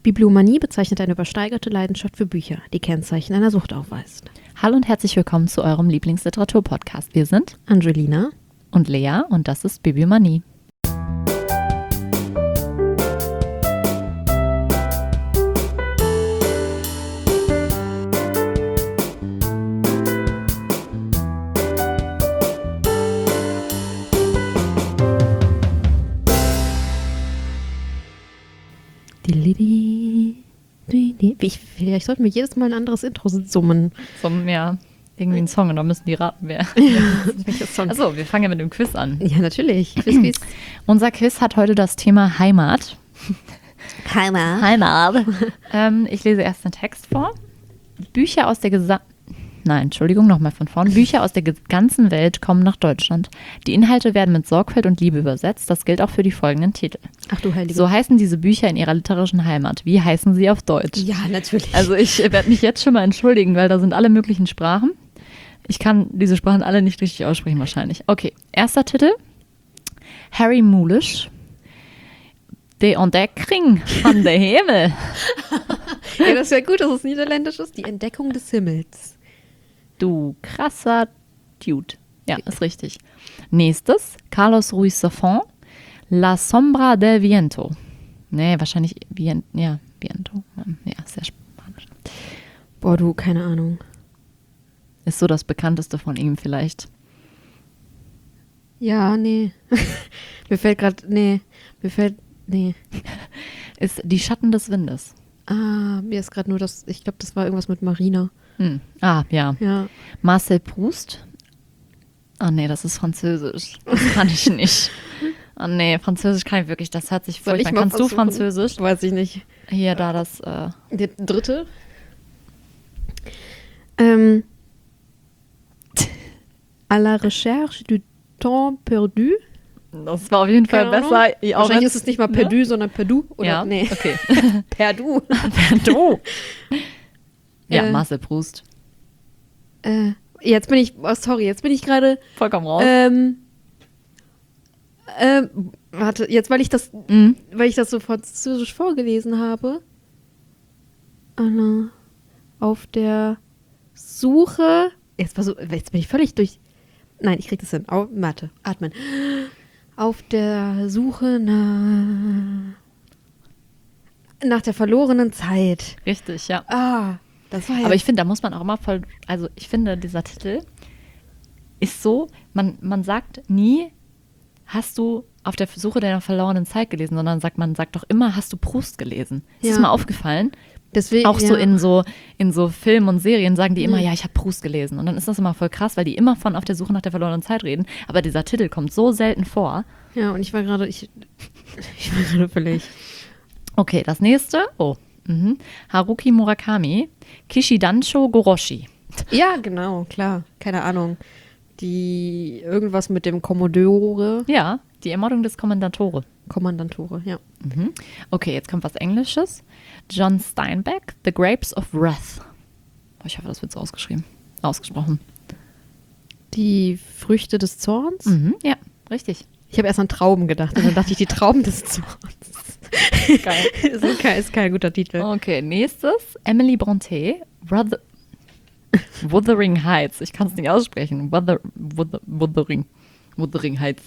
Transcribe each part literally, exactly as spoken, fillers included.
Bibliomanie bezeichnet eine übersteigerte Leidenschaft für Bücher, die Kennzeichen einer Sucht aufweist. Hallo und herzlich willkommen zu eurem Lieblingsliteratur-Podcast. Wir sind Angelina und Lea und das ist Bibliomanie. Ich, vielleicht sollten wir jedes Mal ein anderes Intro summen. Summen, ja. Irgendwie ein Song und dann müssen die raten, wer. Achso, wir fangen ja mit dem Quiz an. Ja, natürlich. Quiz, Quiz. Unser Quiz hat heute das Thema Heimat. Heimat. Heimat. ähm, ich lese erst den Text vor. Bücher aus der gesamten... Nein, Entschuldigung, nochmal von vorn. Bücher aus der ganzen Welt kommen nach Deutschland. Die Inhalte werden mit Sorgfalt und Liebe übersetzt. Das gilt auch für die folgenden Titel. Ach du Heilige. So heißen diese Bücher in ihrer literarischen Heimat. Wie heißen sie auf Deutsch? Ja, natürlich. Also ich werde mich jetzt schon mal entschuldigen, weil da sind alle möglichen Sprachen. Ich kann diese Sprachen alle nicht richtig aussprechen wahrscheinlich. Okay, erster Titel. Harry Mulisch. Die Entdeckung von der Himmel. Ja, das wäre gut, dass es niederländisch ist. Die Entdeckung des Himmels. Du krasser Dude. Ja, ist richtig. Nächstes, Carlos Ruiz Zafón, La Sombra del Viento. Nee, wahrscheinlich Vien- ja, Viento. Ja, sehr spanisch. Boah, du, keine Ahnung. Ist so das bekannteste von ihm vielleicht. Ja, nee. Mir fällt gerade, nee, mir fällt, nee. Ist Die Schatten des Windes. Ah, mir ist gerade nur das, ich glaube, das war irgendwas mit Marina. Hm. Ah, ja. Ja. Marcel Proust. Ah, nee, das ist Französisch. Das kann ich nicht. Ah, nee, Französisch kann ich wirklich, das hört sich Soll ich furchtbar. mal Kannst du versuchen? Französisch? Weiß ich nicht. Hier, da das, äh, Der dritte. Ähm. À la recherche du temps perdu. das war auf jeden Fall Keine besser. Ahnung. Ja, auch Wahrscheinlich wenn's- ist es nicht mal ne? perdu, sondern perdu. Oder? Ja, Nee. okay. Perdu. du. Ja, Äh. Marcel Proust. äh, jetzt bin ich, oh, sorry, jetzt bin ich gerade, Vollkommen raus. ähm, ähm, warte, jetzt, weil ich das, Mhm. weil ich das so französisch vorgelesen habe. Anna, auf der Suche, jetzt, war so, jetzt bin ich völlig durch, nein, ich krieg das hin, Au, Mathe, atmen. Auf der Suche nach, nach der verlorenen Zeit. Richtig, ja. Ah, das war ja. Aber ich finde, da muss man auch immer voll, also ich finde, dieser Titel ist so, man, man sagt nie, hast du auf der Suche deiner verlorenen Zeit gelesen, sondern sagt, man sagt doch immer, hast du Proust gelesen. Ist Ja. das mal aufgefallen? Deswegen, Auch so ja. in so in so Filmen und Serien sagen die immer, Mhm. ja, ich habe Proust gelesen. Und dann ist das immer voll krass, weil die immer von auf der Suche nach der verlorenen Zeit reden. Aber dieser Titel kommt so selten vor. Ja, und ich war gerade, ich, ich war gerade völlig. Okay, das nächste. Oh. Mhm. Haruki Murakami, Kishidansho Goroshi. Ja, genau, klar. Keine Ahnung. Die, irgendwas mit dem Commodore. Ja, die Ermordung des Kommandatore. Kommandantore, ja. Mhm. Okay, jetzt kommt was Englisches. John Steinbeck, The Grapes of Wrath. Oh, ich hoffe, das wird so ausgeschrieben. Ausgesprochen. Die Früchte des Zorns. Mhm. Ja, richtig. Ich habe erst an Trauben gedacht und dann dachte ich, die Trauben des Zorns. Geil. ist, kein, ist kein guter Titel. Okay, nächstes. Emily Brontë, Brother, Wuthering Heights. Ich kann es nicht aussprechen. Wuther, Wuther, Wuthering. Wuthering Heights.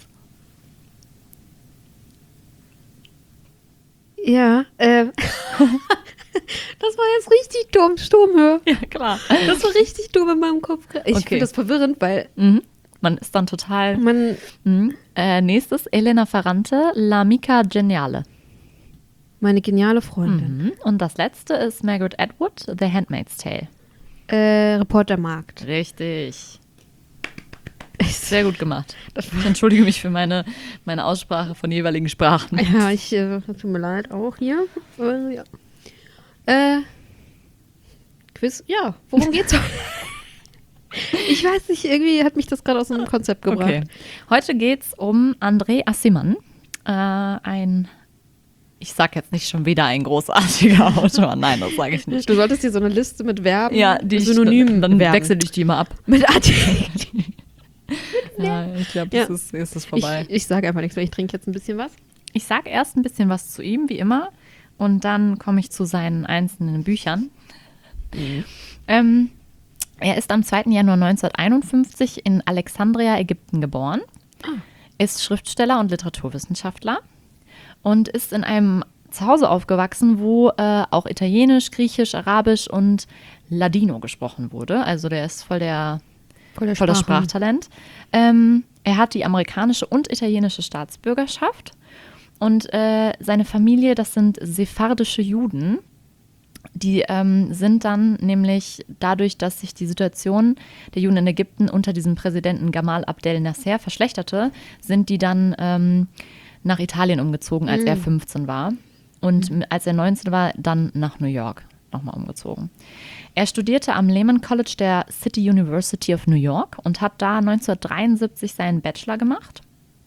Ja, äh, das war jetzt richtig dumm, Sturmhöhe. Ja, klar. Das war richtig dumm in meinem Kopf. Ich Okay. finde das verwirrend, weil Mhm. Man ist dann total... man, Mhm. Äh, nächstes, Elena Ferrante, L'Amica Geniale. meine geniale Freundin. Mhm. Und das letzte ist Margaret Atwood, The Handmaid's Tale. Äh, Reportermarkt. Richtig. Sehr gut gemacht. Ich entschuldige mich für meine, meine Aussprache von jeweiligen Sprachen. Ja, ich, äh, tut mir leid, auch hier. Äh, ja. Äh, Quiz, ja, worum geht's? Ich weiß nicht, irgendwie hat mich das gerade aus dem Konzept gebracht. Okay. Heute geht's um André Aciman, äh, ein, ich sag jetzt nicht schon wieder ein großartiger Autor, nein, das sage ich nicht. Du solltest dir so eine Liste mit Verben, Ja, die ich- Synonymen dann Verben. wechsle ich die immer ab. Mit Adjektiven. Ja, ich glaube, Ja. jetzt ist, ist es vorbei. Ich, ich sage einfach nichts mehr, ich trinke jetzt ein bisschen was. Ich sage erst ein bisschen was zu ihm, wie immer. Und dann komme ich zu seinen einzelnen Büchern. Mhm. Ähm, er ist am zweiten Januar neunzehnhunderteinundfünfzig in Alexandria, Ägypten geboren, ah. ist Schriftsteller und Literaturwissenschaftler und ist in einem Zuhause aufgewachsen, wo äh, auch Italienisch, Griechisch, Arabisch und Ladino gesprochen wurde. Also der ist voll, der, voll, der voll das Sprachtalent. Ähm, er hat die amerikanische und italienische Staatsbürgerschaft und äh, seine Familie, das sind sephardische Juden. Die ähm, sind dann nämlich dadurch, dass sich die Situation der Juden in Ägypten unter diesem Präsidenten Gamal Abdel Nasser verschlechterte, sind die dann ähm, nach Italien umgezogen, als mhm. er fünfzehn war. Und mhm. als er neunzehn war, dann nach New York nochmal umgezogen. Er studierte am Lehman College der City University of New York und hat da neunzehnhundertdreiundsiebzig seinen Bachelor gemacht.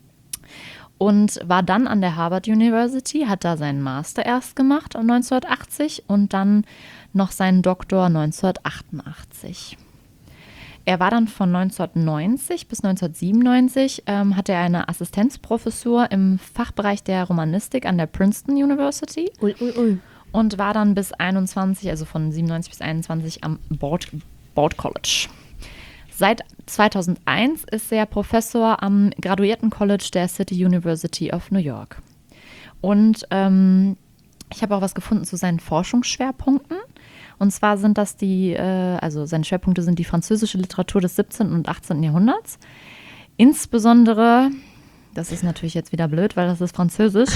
Und war dann an der Harvard University, hat da seinen Master erst gemacht neunzehnhundertachtzig und dann noch seinen Doktor neunzehnhundertachtundachtzig. Er war dann von neunzehnhundertneunzig bis neunzehnhundertsiebenundneunzig, ähm, hatte er eine Assistenzprofessur im Fachbereich der Romanistik an der Princeton University ui, ui, ui. und war dann bis einundzwanzig, also von siebenundneunzig bis einundzwanzig am Bard, Bard College. Seit zweitausendeins ist er Professor am Graduierten-College der City University of New York. Und ähm, ich habe auch was gefunden zu seinen Forschungsschwerpunkten. Und zwar sind das die, äh, also seine Schwerpunkte sind die französische Literatur des siebzehnten und achtzehnten Jahrhunderts. Insbesondere, das ist natürlich jetzt wieder blöd, weil das ist Französisch.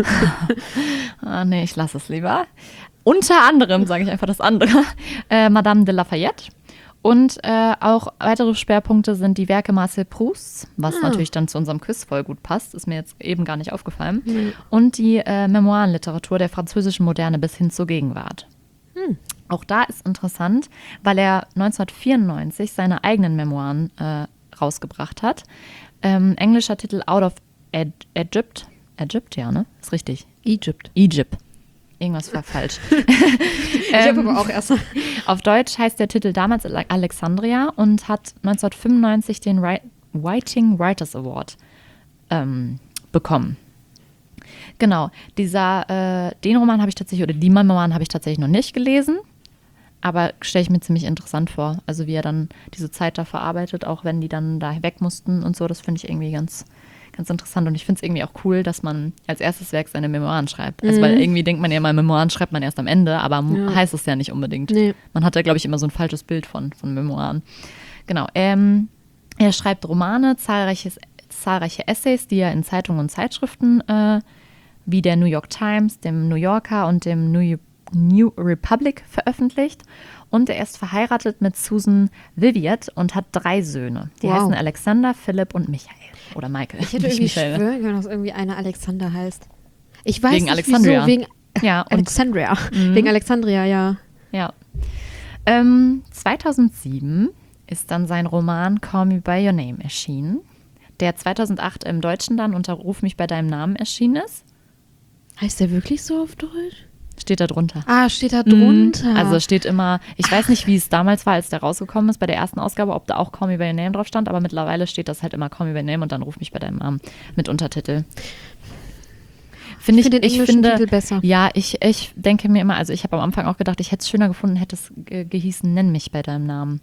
ah, nee, ich lasse es lieber. Unter anderem, sage ich einfach das andere, äh, Madame de Lafayette. Und äh, auch weitere Schwerpunkte sind die Werke Marcel Prousts, was ah. natürlich dann zu unserem Quiz voll gut passt, ist mir jetzt eben gar nicht aufgefallen. Mhm. Und die äh, Memoirenliteratur der französischen Moderne bis hin zur Gegenwart. Mhm. Auch da ist interessant, weil er neunzehnhundertvierundneunzig seine eigenen Memoiren äh, rausgebracht hat. Ähm, englischer Titel Out of Ed- Egypt. Egypt, ja, ne? Ist richtig. Egypt. Egypt. Irgendwas war falsch. ich habe aber auch erst. Auf Deutsch heißt der Titel damals Alexandria und hat neunzehnhundertfünfundneunzig den Writing Writers Award ähm, bekommen. Genau, dieser, äh, den Roman habe ich tatsächlich, oder die Memoiren habe ich tatsächlich noch nicht gelesen, aber stelle ich mir ziemlich interessant vor. Also wie er dann diese Zeit da verarbeitet, auch wenn die dann da weg mussten und so, das finde ich irgendwie ganz... Ganz interessant und ich finde es irgendwie auch cool, dass man als erstes Werk seine Memoiren schreibt. Also, mhm. weil irgendwie denkt man ja mal, Memoiren schreibt man erst am Ende, aber ja. heißt es ja nicht unbedingt. Nee. Man hat ja, glaube ich, immer so ein falsches Bild von, von Memoiren. Genau. Ähm, er schreibt Romane, zahlreiches, zahlreiche Essays, die er in Zeitungen und Zeitschriften äh, wie der New York Times, dem New Yorker und dem New, New Republic veröffentlicht. Und er ist verheiratet mit Susan Viviette und hat drei Söhne. Die wow. heißen Alexander, Philipp und Michael. Oder Michael. Ich hätte irgendwie schwören können, dass irgendwie einer Alexander heißt. Ich weiß wegen nicht, Alexandria. wieso. Wegen ja, und Alexandria. Mhm. Wegen Alexandria, ja. Ja. Ähm, zweitausendsieben ist dann sein Roman Call Me By Your Name erschienen, der zweitausendacht im Deutschen dann unter Ruf mich bei deinem Namen erschienen ist. Heißt der wirklich so auf Deutsch? Steht da drunter. Ah, steht da drunter. Also steht immer, ich weiß nicht, wie es damals war, als der rausgekommen ist bei der ersten Ausgabe, ob da auch Call Me By Your Name drauf stand, aber mittlerweile steht das halt immer Call Me By Your Name und dann Ruf mich bei deinem Namen mit Untertitel. Finde ich, ich, find den ich finde, Titel besser. Ja, ich, ich denke mir immer, also ich habe am Anfang auch gedacht, ich hätte es schöner gefunden, hätte es ge- gehießen, nenn mich bei deinem Namen.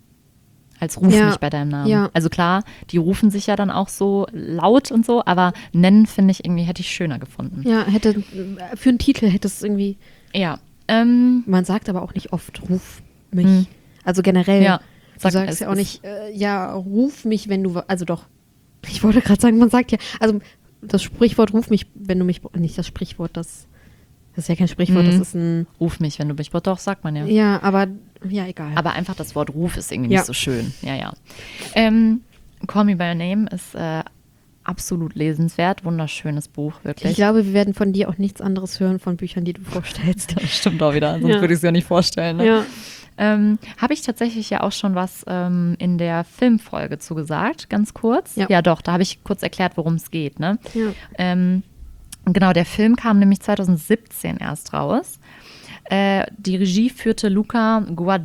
Als ruf ja. mich bei deinem Namen. Ja. Also klar, die rufen sich ja dann auch so laut und so, aber nennen, finde ich, irgendwie hätte ich schöner gefunden. Ja, hätte, für einen Titel hätte es irgendwie... Ja. Ähm, Man sagt aber auch nicht oft, ruf mich. Hm. Also generell. Ja. Du Sag, sagst ja auch nicht, äh, ja, ruf mich, wenn du, also doch. Ich wollte gerade sagen, man sagt ja, also das Sprichwort ruf mich, wenn du mich, nicht das Sprichwort, das, das ist ja kein Sprichwort, hm. das ist ein... Ruf mich, wenn du mich, doch, sagt man ja. Ja, aber, ja, egal. Aber einfach das Wort Ruf ist irgendwie ja. nicht so schön. Ja, ja. Ähm, Call Me By Your Name ist äh, absolut lesenswert, wunderschönes Buch, wirklich. Ich glaube, wir werden von dir auch nichts anderes hören von Büchern, die du vorstellst. Das stimmt auch wieder, sonst ja. würde ich es ja nicht vorstellen. Ne? Ja. Ähm, habe ich tatsächlich ja auch schon was ähm, in der Filmfolge zugesagt, ganz kurz. Ja, ja doch, da habe ich kurz erklärt, worum es geht. Ne? Ja. Ähm, genau, der Film kam nämlich zweitausendsiebzehn erst raus. Äh, die Regie führte Luca Guad-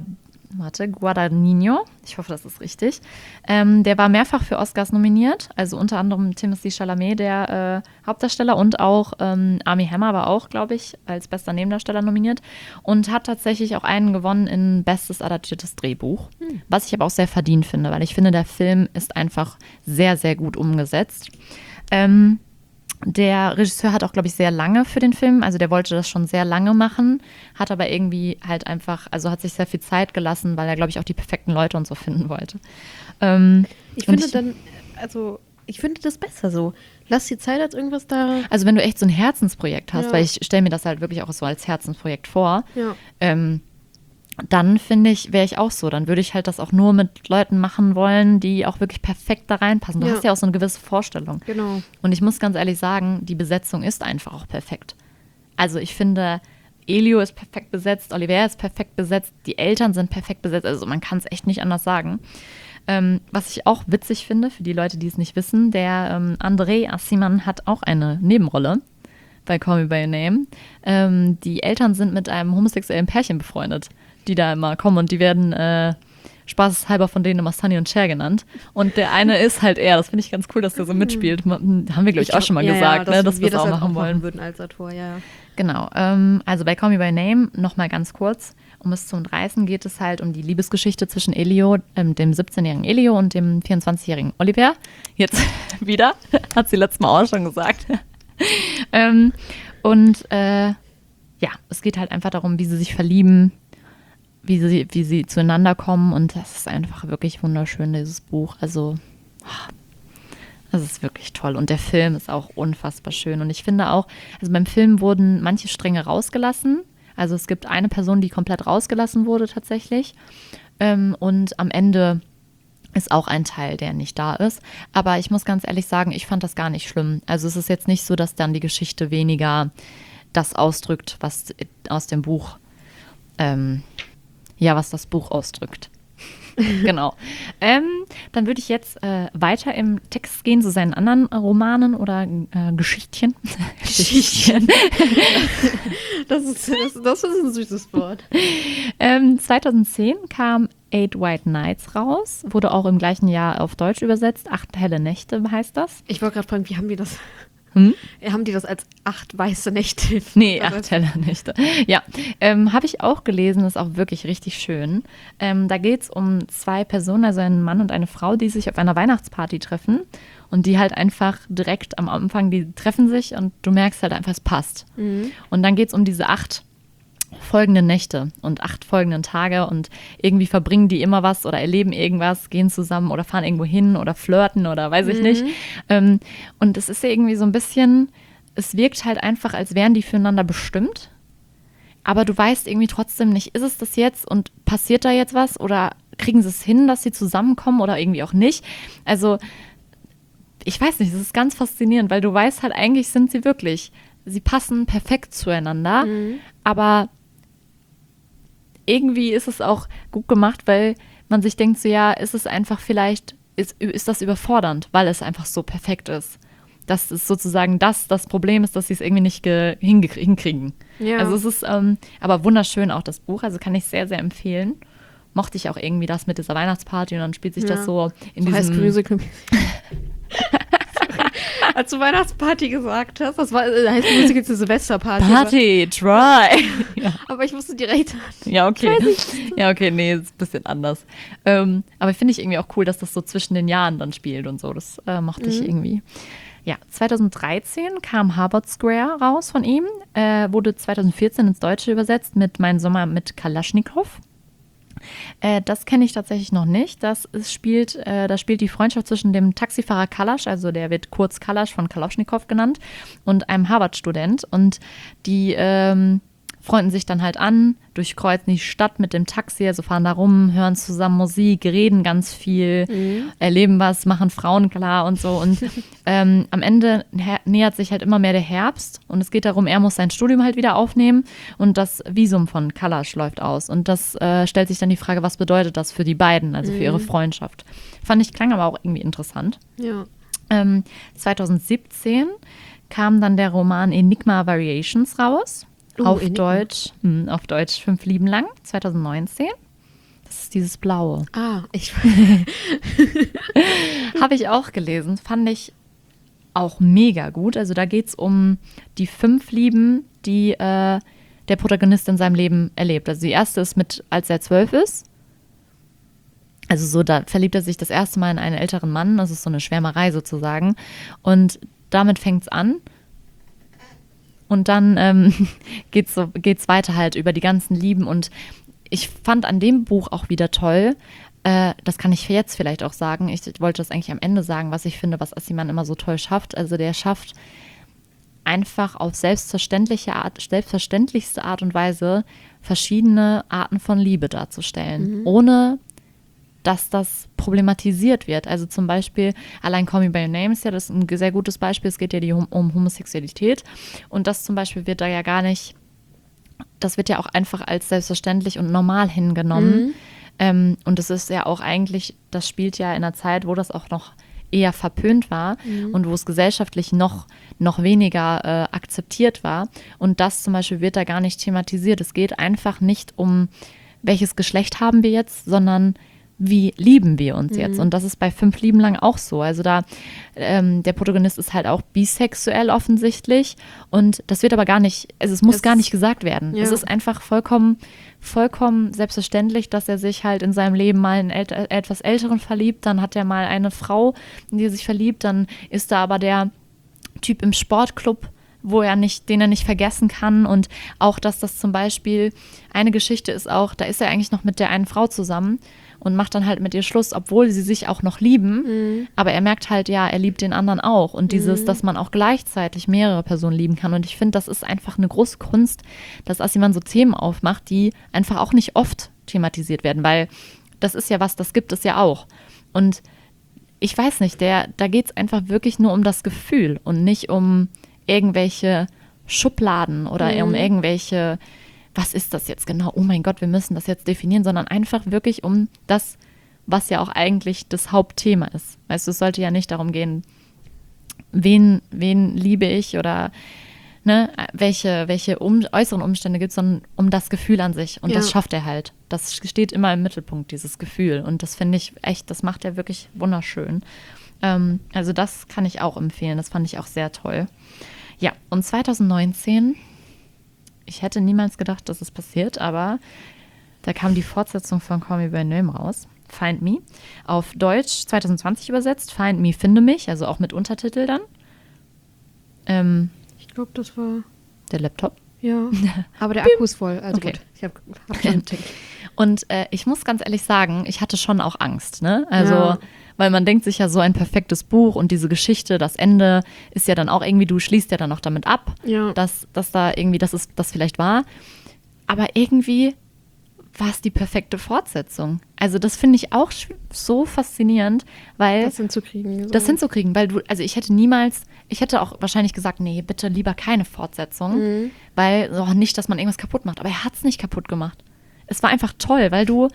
warte, Guadagnino, ich hoffe, das ist richtig. Ähm, der war mehrfach für Oscars nominiert, also unter anderem Timothée Chalamet, der äh, Hauptdarsteller, und auch ähm, Armie Hammer war auch, glaube ich, als bester Nebendarsteller nominiert und hat tatsächlich auch einen gewonnen in bestes adaptiertes Drehbuch, hm. was ich aber auch sehr verdient finde, weil ich finde, der Film ist einfach sehr, sehr gut umgesetzt. Ähm, Der Regisseur hat auch, glaube ich, sehr lange für den Film, also der wollte das schon sehr lange machen, hat aber irgendwie halt einfach, also hat sich sehr viel Zeit gelassen, weil er, glaube ich, auch die perfekten Leute und so finden wollte. Ähm, ich finde ich, dann, also ich finde das besser so. Lass die Zeit als irgendwas da. Also wenn du echt so ein Herzensprojekt hast, Ja. weil ich stelle mir das halt wirklich auch so als Herzensprojekt vor, ja. ähm, dann finde ich, wäre ich auch so. Dann würde ich halt das auch nur mit Leuten machen wollen, die auch wirklich perfekt da reinpassen. Du Ja. hast ja auch so eine gewisse Vorstellung. Genau. Und ich muss ganz ehrlich sagen, die Besetzung ist einfach auch perfekt. Also ich finde, Elio ist perfekt besetzt, Oliver ist perfekt besetzt, die Eltern sind perfekt besetzt. Also man kann es echt nicht anders sagen. Ähm, was ich auch witzig finde, für die Leute, die es nicht wissen, der ähm, André Assiman hat auch eine Nebenrolle bei Call Me By Your Name. Ähm, die Eltern sind mit einem homosexuellen Pärchen befreundet, die da immer kommen, und die werden äh, spaßeshalber von denen immer Sunny und Cher genannt. Und der eine ist halt er. Das finde ich ganz cool, dass der so mitspielt. Haben wir, glaube ich, auch schon mal ja, gesagt, ja, ne, dass wir wir das auch halt machen auch wollen. würden als Autor, ja. Genau. Ähm, also bei Call Me By Name, nochmal ganz kurz, um es zu umreißen, geht es halt um die Liebesgeschichte zwischen Elio, ähm, dem siebzehnjährigen Elio und dem vierundzwanzigjährigen Oliver. Jetzt wieder, hat sie letztes Mal auch schon gesagt. ähm, und äh, ja, es geht halt einfach darum, wie sie sich verlieben, wie sie, wie sie zueinander kommen, und das ist einfach wirklich wunderschön, dieses Buch. Also, das ist wirklich toll, und der Film ist auch unfassbar schön, und ich finde auch, also beim Film wurden manche Stränge rausgelassen, also es gibt eine Person, die komplett rausgelassen wurde tatsächlich, ähm, und am Ende ist auch ein Teil, der nicht da ist, aber ich muss ganz ehrlich sagen, ich fand das gar nicht schlimm. Also es ist jetzt nicht so, dass dann die Geschichte weniger das ausdrückt, was aus dem Buch ähm, Ja, was das Buch ausdrückt. Genau. Ähm, dann würde ich jetzt äh, weiter im Text gehen zu seinen anderen Romanen oder äh, Geschichtchen. Geschichtchen. Das ist, das, das ist ein süßes Wort. ähm, zweitausendzehn kam Eight White Nights raus. Wurde auch im gleichen Jahr auf Deutsch übersetzt. Acht helle Nächte heißt das. Ich wollte gerade fragen, wie haben die das... Hm? Haben die das als acht weiße Nächte? Nee, acht helle Nächte. Ja, ähm, habe ich auch gelesen, ist auch wirklich richtig schön. Ähm, da geht es um zwei Personen, also einen Mann und eine Frau, die sich auf einer Weihnachtsparty treffen und die halt einfach direkt am Anfang, die treffen sich und du merkst halt einfach, es passt. Mhm. Und dann geht es um diese acht folgenden Nächte und acht folgenden Tage, und irgendwie verbringen die immer was oder erleben irgendwas, gehen zusammen oder fahren irgendwo hin oder flirten oder weiß ich mhm. nicht. Ähm, und es ist irgendwie so ein bisschen, es wirkt halt einfach, als wären die füreinander bestimmt, aber du weißt irgendwie trotzdem nicht, ist es das jetzt und passiert da jetzt was oder kriegen sie es hin, dass sie zusammenkommen oder irgendwie auch nicht. Also ich weiß nicht, das ist ganz faszinierend, weil du weißt halt, eigentlich sind sie wirklich, sie passen perfekt zueinander, mhm. aber irgendwie ist es auch gut gemacht, weil man sich denkt, so ja, ist es einfach vielleicht, ist, ist das überfordernd, weil es einfach so perfekt ist. Das ist sozusagen das, das Problem ist, dass sie es irgendwie nicht ge- hinkriegen. Ja. Also es ist ähm, aber wunderschön auch das Buch, also kann ich sehr, sehr empfehlen. Mochte ich auch irgendwie das mit dieser Weihnachtsparty, und dann spielt sich ja. das so in so diesem... Musical. Als du Weihnachtsparty gesagt hast, das war äh, heißt Musik jetzt eine Silvesterparty. Party, try. Ja. Aber ich wusste direkt. Ja, okay. Ja, okay, nee, ist ein bisschen anders. Ähm, aber finde ich irgendwie auch cool, dass das so zwischen den Jahren dann spielt und so. Das äh, mochte mhm. ich irgendwie. Ja, zweitausenddreizehn kam Harvard Square raus von ihm, äh, wurde zweitausendvierzehn ins Deutsche übersetzt mit Mein Sommer mit Kalaschnikow. Äh, das kenne ich tatsächlich noch nicht. Das ist, spielt, äh, da spielt die Freundschaft zwischen dem Taxifahrer Kalasch, also der wird kurz Kalasch von Kalaschnikow genannt, und einem Harvard-Student. Und die ähm, freunden sich dann halt an, durchkreuzen die Stadt mit dem Taxi, also fahren da rum, hören zusammen Musik, reden ganz viel, mhm. erleben was, machen Frauen klar und so. Und ähm, am Ende her- nähert sich halt immer mehr der Herbst, und es geht darum, er muss sein Studium halt wieder aufnehmen, und das Visum von Kalasch läuft aus. Und das äh, stellt sich dann die Frage, was bedeutet das für die beiden, also mhm. für ihre Freundschaft. Fand ich, klang aber auch irgendwie interessant. Ja. Ähm, zweitausendsiebzehn kam dann der Roman Enigma Variations raus. Uh, auf, Deutsch, mh, auf Deutsch Fünf Lieben lang, zweitausendneunzehn. Das ist dieses Blaue. Ah, ich. Habe ich auch gelesen. Fand ich auch mega gut. Also da geht es um die fünf Lieben, die äh, der Protagonist in seinem Leben erlebt. Also die erste ist mit, als er zwölf ist. Also so, da verliebt er sich das erste Mal in einen älteren Mann. Das ist so eine Schwärmerei sozusagen. Und damit fängt es an. Und dann ähm, geht es so, geht's weiter halt über die ganzen Lieben. Und ich fand an dem Buch auch wieder toll, äh, das kann ich jetzt vielleicht auch sagen, ich wollte das eigentlich am Ende sagen, was ich finde, was Aciman immer so toll schafft. Also der schafft einfach auf selbstverständliche Art, selbstverständlichste Art und Weise verschiedene Arten von Liebe darzustellen, mhm. ohne dass das problematisiert wird. Also zum Beispiel, allein Call Me By Your Name ist ja das ein sehr gutes Beispiel. Es geht ja die, um, um Homosexualität. Und das zum Beispiel wird da ja gar nicht, das wird ja auch einfach als selbstverständlich und normal hingenommen. Mhm. Ähm, und es ist ja auch eigentlich, das spielt ja in einer Zeit, wo das auch noch eher verpönt war mhm. und wo es gesellschaftlich noch, noch weniger äh, akzeptiert war. Und das zum Beispiel wird da gar nicht thematisiert. Es geht einfach nicht um, welches Geschlecht haben wir jetzt, sondern wie lieben wir uns jetzt? Mhm. Und das ist bei Fünf Lieben lang auch so. Also da, ähm, der Protagonist ist halt auch bisexuell offensichtlich und das wird aber gar nicht, also es muss es, gar nicht gesagt werden. Ja. Es ist einfach vollkommen, vollkommen selbstverständlich, dass er sich halt in seinem Leben mal in ält- etwas Älteren verliebt, dann hat er mal eine Frau, in die er sich verliebt, dann ist da aber der Typ im Sportclub, wo er nicht, den er nicht vergessen kann und auch, dass das zum Beispiel, eine Geschichte ist auch, da ist er eigentlich noch mit der einen Frau zusammen und macht dann halt mit ihr Schluss, obwohl sie sich auch noch lieben. Mhm. Aber er merkt halt, ja, er liebt den anderen auch. Und dieses, mhm. dass man auch gleichzeitig mehrere Personen lieben kann. Und ich finde, das ist einfach eine große Kunst, dass Aciman so Themen aufmacht, die einfach auch nicht oft thematisiert werden. Weil das ist ja was, das gibt es ja auch. Und ich weiß nicht, der, da geht es einfach wirklich nur um das Gefühl und nicht um irgendwelche Schubladen oder mhm. um irgendwelche, was ist das jetzt genau? Oh mein Gott, wir müssen das jetzt definieren, sondern einfach wirklich um das, was ja auch eigentlich das Hauptthema ist. Weißt du, es sollte ja nicht darum gehen, wen, wen liebe ich oder ne, welche, welche um, äußeren Umstände gibt es, sondern um das Gefühl an sich. Und ja. das schafft er halt. Das steht immer im Mittelpunkt, dieses Gefühl. Und das finde ich echt, das macht er wirklich wunderschön. Ähm, also das kann ich auch empfehlen. Das fand ich auch sehr toll. Ja, und zwanzig neunzehn, ich hätte niemals gedacht, dass es passiert, aber da kam die Fortsetzung von Call Me By Your Name raus, Find Me. Auf Deutsch zwanzig zwanzig übersetzt, Find Me, Finde mich, also auch mit Untertitel dann. Ähm, ich glaube, das war der Laptop. Ja, aber der Akku ist voll, also okay. gut. Ich habe hab schon Und äh, ich muss ganz ehrlich sagen, ich hatte schon auch Angst, ne? Also, ja. weil man denkt sich ja so ein perfektes Buch und diese Geschichte, das Ende ist ja dann auch irgendwie, du schließt ja dann noch damit ab, ja. dass, dass da irgendwie, dass es das vielleicht war. Aber irgendwie war es die perfekte Fortsetzung. Also das finde ich auch so faszinierend, weil das hinzukriegen. So. Das hinzukriegen, weil du, also ich hätte niemals, ich hätte auch wahrscheinlich gesagt, nee, bitte lieber keine Fortsetzung, mhm. weil oh, nicht, dass man irgendwas kaputt macht. Aber er hat es nicht kaputt gemacht. Es war einfach toll, weil du,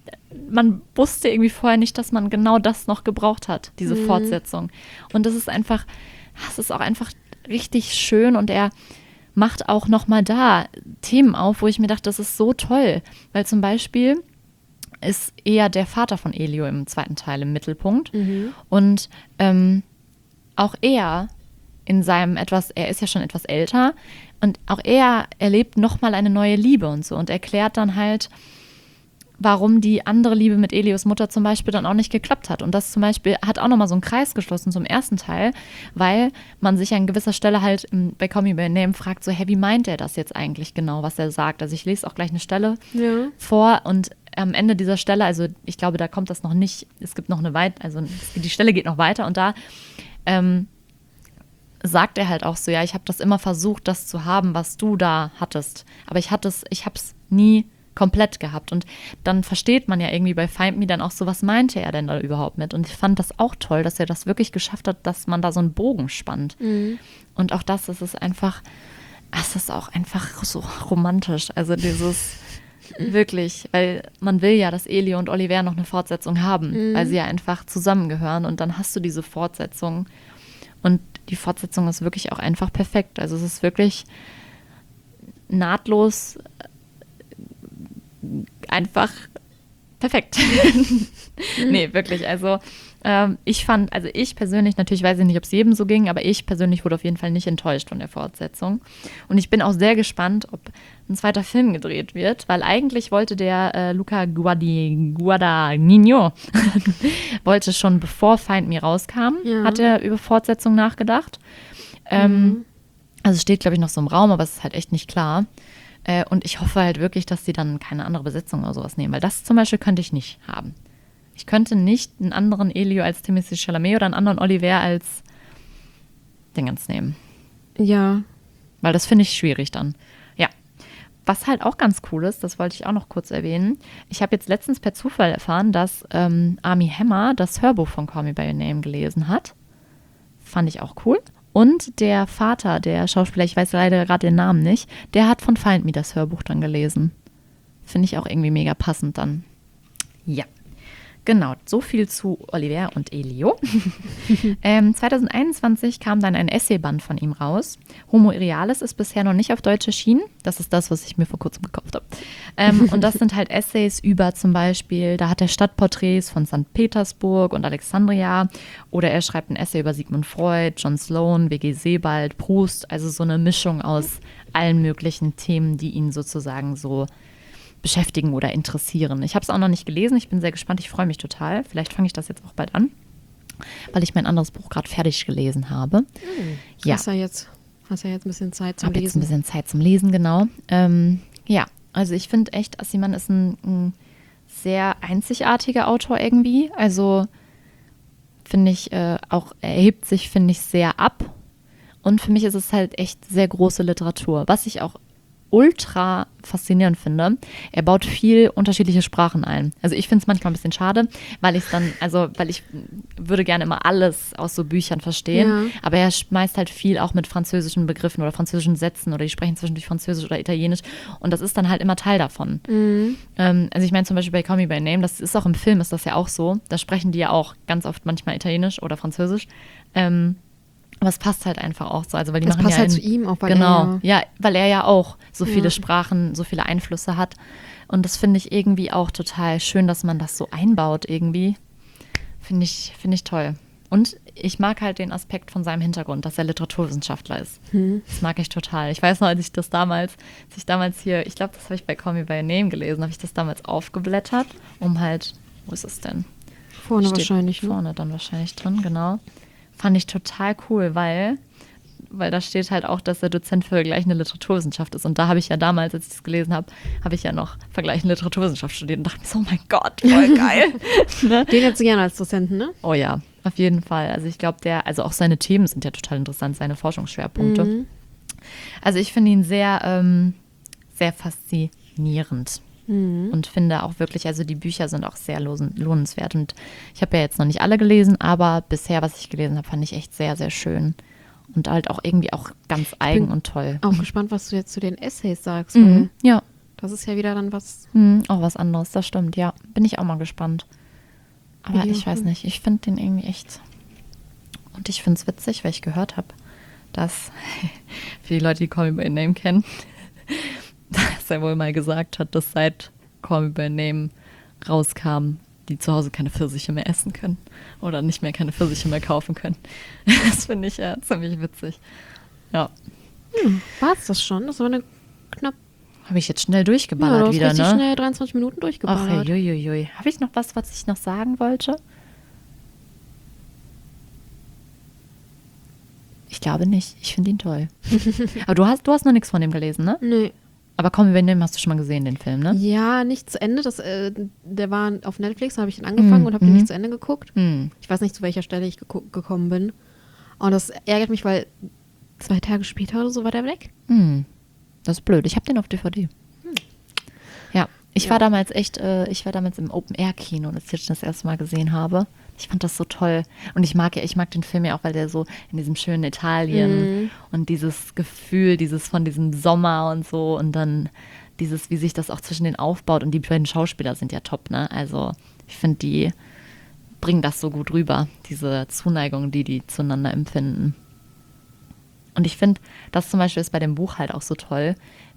man wusste irgendwie vorher nicht, dass man genau das noch gebraucht hat, diese mhm. Fortsetzung. Und das ist einfach, es ist auch einfach richtig schön und er macht auch nochmal da Themen auf, wo ich mir dachte, das ist so toll. Weil zum Beispiel ist eher der Vater von Elio im zweiten Teil im Mittelpunkt. Mhm. Und ähm, auch er in seinem etwas, er ist ja schon etwas älter, und auch er erlebt nochmal eine neue Liebe und so und erklärt dann halt, warum die andere Liebe mit Elios Mutter zum Beispiel dann auch nicht geklappt hat. Und das zum Beispiel hat auch nochmal so einen Kreis geschlossen zum ersten Teil, weil man sich an gewisser Stelle halt bei Call Me By Your Name fragt, so, hey, wie meint er das jetzt eigentlich genau, was er sagt? Also ich lese auch gleich eine Stelle ja. vor und am Ende dieser Stelle, also ich glaube, da kommt das noch nicht, es gibt noch eine weit, also die Stelle geht noch weiter und da ähm, sagt er halt auch so, ja, ich habe das immer versucht, das zu haben, was du da hattest, aber ich hatte es, ich habe es nie komplett gehabt. Und dann versteht man ja irgendwie bei Find Me dann auch so, was meinte er denn da überhaupt mit? Und ich fand das auch toll, dass er das wirklich geschafft hat, dass man da so einen Bogen spannt. Mhm. Und auch das, das ist einfach, es ist auch einfach so romantisch. Also dieses wirklich, weil man will ja, dass Elio und Oliver noch eine Fortsetzung haben, mhm. weil sie ja einfach zusammengehören und dann hast du diese Fortsetzung und die Fortsetzung ist wirklich auch einfach perfekt. Also es ist wirklich nahtlos einfach perfekt. Nee, wirklich, also ähm, ich fand, also ich persönlich, natürlich weiß ich nicht, ob es jedem so ging, aber ich persönlich wurde auf jeden Fall nicht enttäuscht von der Fortsetzung. Und ich bin auch sehr gespannt, ob ein zweiter Film gedreht wird, weil eigentlich wollte der äh, Luca Guadi, Guadagnino, wollte schon bevor Find Me rauskam, Ja. hat er über Fortsetzung nachgedacht. Ähm, Mhm. Also steht, glaube ich, noch so im Raum, aber es ist halt echt nicht klar. Äh, und ich hoffe halt wirklich, dass sie dann keine andere Besetzung oder sowas nehmen, weil das zum Beispiel könnte ich nicht haben. Ich könnte nicht einen anderen Elio als Timothée Chalamet oder einen anderen Oliver als Dingens nehmen, Ja. weil das finde ich schwierig dann. Ja, was halt auch ganz cool ist, das wollte ich auch noch kurz erwähnen. Ich habe jetzt letztens per Zufall erfahren, dass ähm, Armie Hammer das Hörbuch von Call Me By Your Name gelesen hat. Fand ich auch cool. Und der Vater, der Schauspieler, ich weiß leider gerade den Namen nicht, der hat von Find Me das Hörbuch dann gelesen. Finde ich auch irgendwie mega passend dann. Ja, genau. So viel zu Oliver und Elio. ähm, zwanzig einundzwanzig kam dann ein Essayband von ihm raus. Homo Idealis ist bisher noch nicht auf Deutsch erschienen. Das ist das, was ich mir vor kurzem gekauft habe. Ähm, und das sind halt Essays über zum Beispiel, da hat er Stadtporträts von Sankt Petersburg und Alexandria. Oder er schreibt ein Essay über Sigmund Freud, John Sloan, W G Sebald, Proust. Also so eine Mischung aus allen möglichen Themen, die ihn sozusagen so beschäftigen oder interessieren. Ich habe es auch noch nicht gelesen. Ich bin sehr gespannt. Ich freue mich total. Vielleicht fange ich das jetzt auch bald an, weil ich mein anderes Buch gerade fertig gelesen habe. Mhm. Ja. Hast ja jetzt, hast ja jetzt ein bisschen Zeit zum Habe jetzt ein Lesen. bisschen Zeit zum Lesen, genau. Ähm, ja, also ich finde echt, Assimann ist ein, ein sehr einzigartiger Autor irgendwie. Also finde ich äh, auch, er hebt sich, finde ich, sehr ab. Und für mich ist es halt echt sehr große Literatur, was ich auch ultra faszinierend finde. Er baut viel unterschiedliche Sprachen ein. Also ich finde es manchmal ein bisschen schade, weil ich dann, also weil ich würde gerne immer alles aus so Büchern verstehen, Ja. aber er schmeißt halt viel auch mit französischen Begriffen oder französischen Sätzen oder die sprechen zwischendurch Französisch oder Italienisch und das ist dann halt immer Teil davon. Mhm. Ähm, also ich meine zum Beispiel bei Call Me By Name, das ist auch im Film, ist das ja auch so, da sprechen die ja auch ganz oft manchmal Italienisch oder Französisch. Ähm, Aber es passt halt einfach auch so. Also, weil die Das machen passt ja halt in, zu ihm auch, weil genau, er ja, weil er ja auch so viele Ja. Sprachen, so viele Einflüsse hat. Und das finde ich irgendwie auch total schön, dass man das so einbaut irgendwie. Finde ich, finde ich toll. Und ich mag halt den Aspekt von seinem Hintergrund, dass er Literaturwissenschaftler ist. Hm. Das mag ich total. Ich weiß noch, als ich das damals, als ich damals hier, ich glaube, das habe ich bei Call Me By Your Name gelesen, habe ich das damals aufgeblättert, um halt, wo ist es denn? vorne Steht wahrscheinlich. Ne? Vorne dann wahrscheinlich drin, genau. Fand ich total cool, weil, weil da steht halt auch, dass er Dozent für vergleichende Literaturwissenschaft ist. Und da habe ich ja damals, als ich es gelesen habe, habe ich ja noch vergleichende Literaturwissenschaft studiert und dachte mir so, oh mein Gott, voll geil. Ne? Den hättest du gerne als Dozenten, ne? Oh ja, auf jeden Fall. Also ich glaube, der, also auch seine Themen sind ja total interessant, seine Forschungsschwerpunkte. Mhm. Also ich finde ihn sehr, ähm, sehr faszinierend. Mhm. Und finde auch wirklich, also die Bücher sind auch sehr losen, lohnenswert. Und ich habe ja jetzt noch nicht alle gelesen, aber bisher, was ich gelesen habe, fand ich echt sehr, sehr schön. Und halt auch irgendwie auch ganz eigen bin und toll. Auch gespannt, was du jetzt zu den Essays sagst. Mhm. Weil Ja, das ist ja wieder dann was. mhm. Auch was anderes, das stimmt, ja. Bin ich auch mal gespannt. Aber Video. ich weiß nicht, ich finde den irgendwie echt. Und ich finde es witzig, weil ich gehört habe, dass, für die Leute, die Call Me By Name kennen, dass er wohl mal gesagt hat, dass seit Call Me By Name rauskam, die zu Hause keine Pfirsiche mehr essen können oder nicht mehr keine Pfirsiche mehr kaufen können. Das finde ich ja ziemlich witzig. Ja, Hm, war es das schon? Das war eine knapp. habe ich jetzt schnell Ja, durchgeballert du hast wieder, richtig ne? schnell dreiundzwanzig Minuten Ach, durchgeballert. juiuiui. Habe ich noch was, was ich noch sagen wollte? Ich glaube nicht. Ich finde ihn toll. Aber du hast, du hast noch nichts von dem gelesen, ne? Nee. Aber Call Me By Name hast du schon mal gesehen, den Film, ne? Ja, nicht zu Ende. Das, äh, der war auf Netflix, da habe ich ihn angefangen Mhm. und habe den Mhm. nicht zu Ende geguckt. Hm. Ich weiß nicht, zu welcher Stelle ich geko- gekommen bin. Und das ärgert mich, weil zwei Tage später oder so war der weg. Hm. Das ist blöd. Ich habe den auf D V D. Ja, ich Ja. war damals echt, äh, ich war damals im Open-Air-Kino, als ich das erste Mal gesehen habe. Ich fand das so toll. Und ich mag ja, ich mag den Film ja auch, weil der so in diesem schönen Italien Mhm. und dieses Gefühl, dieses von diesem Sommer und so und dann dieses, wie sich das auch zwischen den aufbaut. Und die beiden Schauspieler sind ja top, ne? Also ich finde, die bringen das so gut rüber, diese Zuneigung, die die zueinander empfinden. Und ich finde, das zum Beispiel ist bei dem Buch halt auch so toll,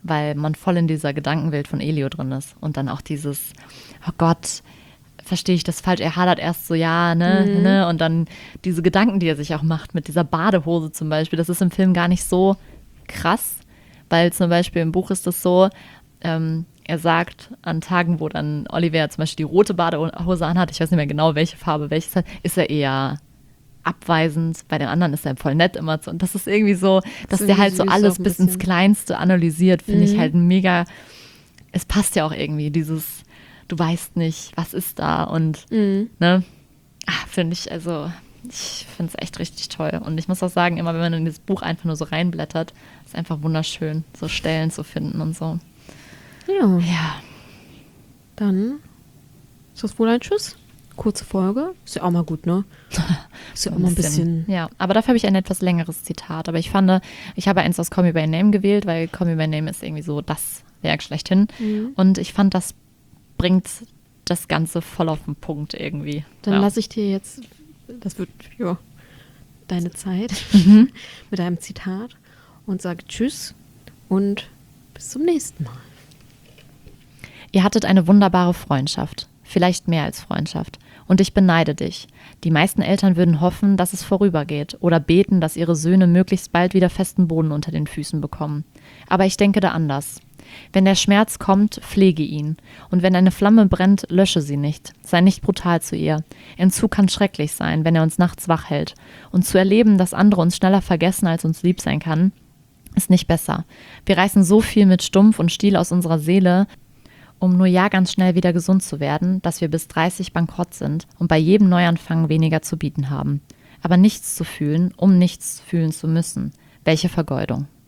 weil man voll in dieser Gedankenwelt von Elio drin ist. Und dann auch dieses, oh Gott, verstehe ich das falsch? Er hadert erst so, ja, ne, mhm. ne? Und dann diese Gedanken, die er sich auch macht, mit dieser Badehose zum Beispiel, das ist im Film gar nicht so krass, weil zum Beispiel im Buch ist das so, ähm, er sagt an Tagen, wo dann Oliver zum Beispiel die rote Badehose anhat, ich weiß nicht mehr genau, welche Farbe welches hat, ist er eher abweisend, bei den anderen ist er voll nett immer. Und das ist irgendwie so, dass der halt so alles bis ins Kleinste analysiert, finde mhm. ich halt mega, es passt ja auch irgendwie, dieses, du weißt nicht, was ist da und, mhm. ne, ah, finde ich, also, ich finde es echt richtig toll. Und ich muss auch sagen, immer wenn man in dieses Buch einfach nur so reinblättert, ist einfach wunderschön, so Stellen zu finden und so. Ja. Ja. Dann ist das wohl ein Tschüss. Kurze Folge. Ist ja auch mal gut, ne? Ist ja auch mal ein bisschen. Ja, aber dafür habe ich ein etwas längeres Zitat. Aber ich fand, ich habe eins aus Call Me By Name gewählt, weil Call Me By Name ist irgendwie so das Werk schlechthin. Mhm. Und ich fand, das bringt das Ganze voll auf den Punkt irgendwie. Dann ja. lasse ich dir jetzt, das wird, ja, deine Zeit mhm. mit einem Zitat und sage Tschüss und bis zum nächsten Mal. Ihr hattet eine wunderbare Freundschaft, vielleicht mehr als Freundschaft. Und ich beneide dich. Die meisten Eltern würden hoffen, dass es vorübergeht oder beten, dass ihre Söhne möglichst bald wieder festen Boden unter den Füßen bekommen. Aber ich denke da anders. Wenn der Schmerz kommt, pflege ihn. Und wenn eine Flamme brennt, lösche sie nicht. Sei nicht brutal zu ihr. Entzug kann schrecklich sein, wenn er uns nachts wach hält. Und zu erleben, dass andere uns schneller vergessen, als uns lieb sein kann, ist nicht besser. Wir reißen so viel mit Stumpf und Stiel aus unserer Seele, um nur ja ganz schnell wieder gesund zu werden, dass wir bis dreißig bankrott sind und bei jedem Neuanfang weniger zu bieten haben. Aber nichts zu fühlen, um nichts fühlen zu müssen. Welche Vergeudung.